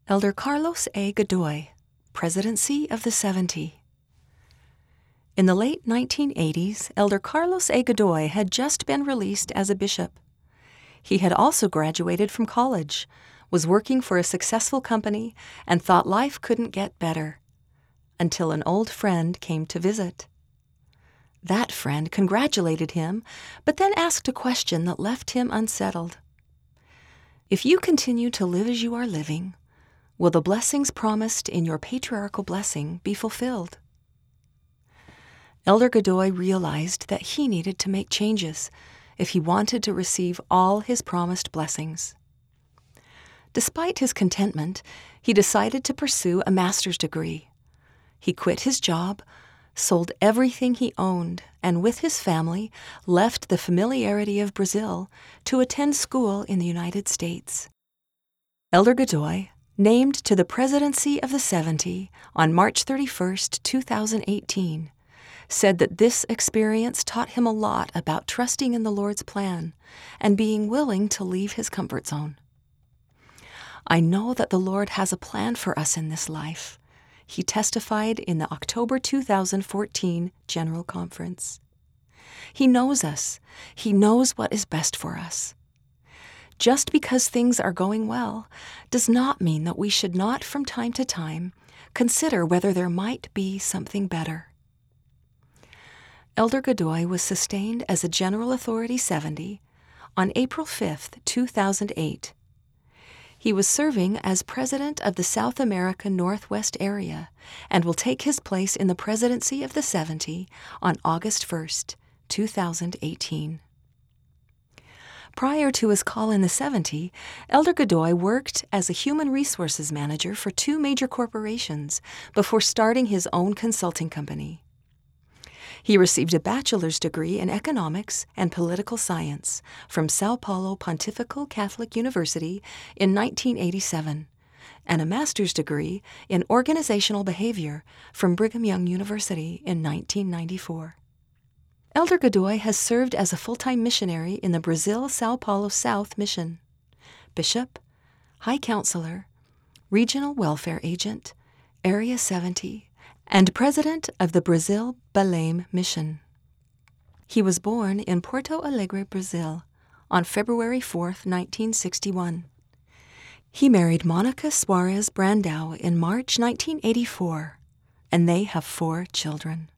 Elder Carlos A. Godoy, Presidency of the 70. In the late 1980s, Elder Carlos A. Godoy had just been released as a bishop. He had also graduated from college, was working for a successful company, and thought life couldn't get better, until an old friend came to visit. That friend congratulated him, but then asked a question that left him unsettled. If you continue to live as you are living, will the blessings promised in your patriarchal blessing be fulfilled? Elder Godoy realized that he needed to make changes if he wanted to receive all his promised blessings. Despite his contentment, he decided to pursue a master's degree. He quit his job, sold everything he owned, and with his family left the familiarity of Brazil to attend school in the United States. Elder Godoy, named to the Presidency of the 70 on March 31, 2018, said that this experience taught him a lot about trusting in the Lord's plan and being willing to leave his comfort zone. I know that the Lord has a plan for us in this life, he testified in the October 2014 General Conference. He knows us. He knows what is best for us. Just because things are going well does not mean that we should not, from time to time, consider whether there might be something better. Elder Godoy was sustained as a General Authority 70 on April 5, 2008. He was serving as President of the South America Northwest area and will take his place in the Presidency of the 70 on August 1, 2018. Prior to his call in the 70, Elder Godoy worked as a human resources manager for 2 major corporations before starting his own consulting company. He received a bachelor's degree in economics and political science from Sao Paulo Pontifical Catholic University in 1987 and a master's degree in organizational behavior from Brigham Young University in 1994. Elder Godoy has served as a full-time missionary in the Brazil Sao Paulo South Mission, bishop, high counselor, regional welfare agent, Area 70, and president of the Brazil Belém Mission. He was born in Porto Alegre, Brazil, on February 4, 1961. He married Monica Suarez Brandao in March 1984, and they have 4 children.